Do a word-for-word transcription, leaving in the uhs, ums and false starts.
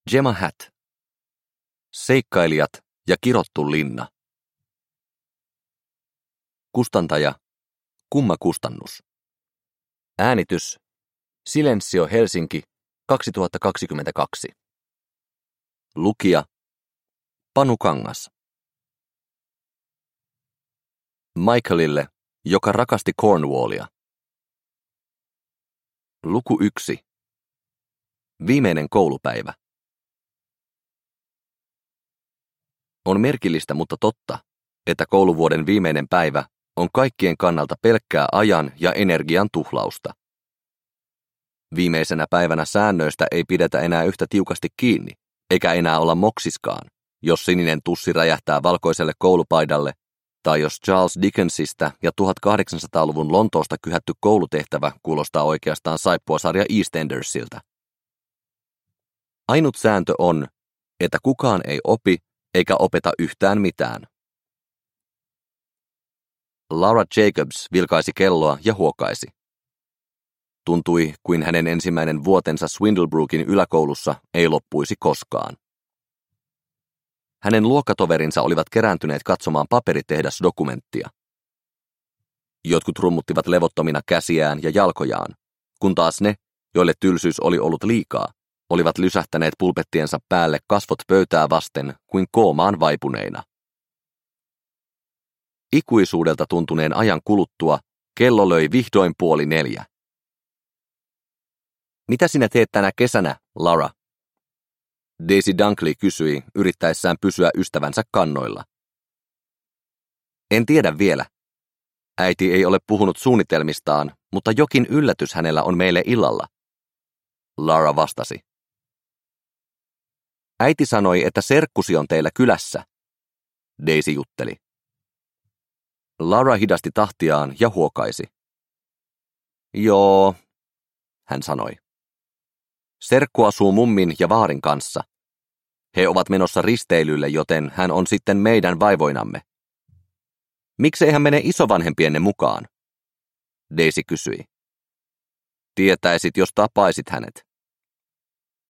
Gemma Hatt. Seikkailijat ja kirottu linna. Kustantaja Kumma Kustannus. Äänitys Silensio Helsinki kaksituhattakaksikymmentäkaksi. Lukija Panu Kangas. Michaelille, joka rakasti Cornwallia. Luku yksi. Viimeinen koulupäivä. On merkillistä, mutta totta, että kouluvuoden viimeinen päivä on kaikkien kannalta pelkkää ajan ja energian tuhlausta. Viimeisenä päivänä säännöistä ei pidetä enää yhtä tiukasti kiinni, eikä enää olla moksiskaan, jos sininen tussi räjähtää valkoiselle koulupaidalle, tai jos Charles Dickensistä ja tuhatkahdeksansataaluvun Lontoosta kyhätty koulutehtävä kuulostaa oikeastaan saippuasarja EastEndersiltä. Ainut sääntö on, että kukaan ei opi eikä opeta yhtään mitään. Laura Jacobs vilkaisi kelloa ja huokaisi. Tuntui, kuin hänen ensimmäinen vuotensa Swindlebrookin yläkoulussa ei loppuisi koskaan. Hänen luokkatoverinsa olivat kerääntyneet katsomaan paperitehdasdokumenttia. Jotkut rummuttivat levottomina käsiään ja jalkojaan, kun taas ne, joille tylsyys oli ollut liikaa, olivat lysähtäneet pulpettiensa päälle kasvot pöytää vasten kuin koomaan vaipuneina. Ikuisuudelta tuntuneen ajan kuluttua kello löi vihdoin puoli neljä. Mitä sinä teet tänä kesänä, Lara? Daisy Dunkley kysyi, yrittäessään pysyä ystävänsä kannoilla. En tiedä vielä. Äiti ei ole puhunut suunnitelmistaan, mutta jokin yllätys hänellä on meille illalla. Lara vastasi. Äiti sanoi, että serkkusi on teillä kylässä. Daisy jutteli. Lara hidasti tahtiaan ja huokaisi. Joo, hän sanoi. Serkku asuu mummin ja vaarin kanssa. He ovat menossa risteilylle, joten hän on sitten meidän vaivoinamme. Miksei hän mene isovanhempienne mukaan? Daisy kysyi. Tietäisit, jos tapaisit hänet.